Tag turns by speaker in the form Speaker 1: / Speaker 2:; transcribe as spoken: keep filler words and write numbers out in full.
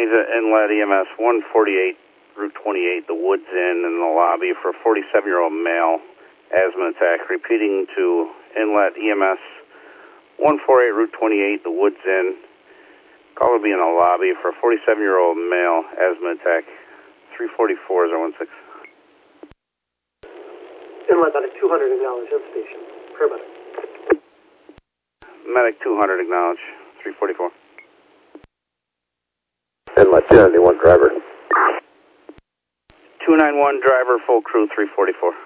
Speaker 1: He's at Inlet E M S one forty-eight, Route twenty-eight, the Woods Inn in the lobby for a forty-seven-year-old male, asthma attack. Repeating to Inlet E M S one forty-eight, Route twenty-eight, the Woods Inn. Caller will be in the lobby for a forty-seven-year-old male, asthma attack. three forty-four, zero one six.
Speaker 2: Inlet Medic two hundred, acknowledge, end station. Paramedic.
Speaker 1: Medic two hundred, acknowledge, three forty-four.
Speaker 3: Inlet two ninety-one, driver.
Speaker 1: two ninety-one, driver, full crew, three forty-four.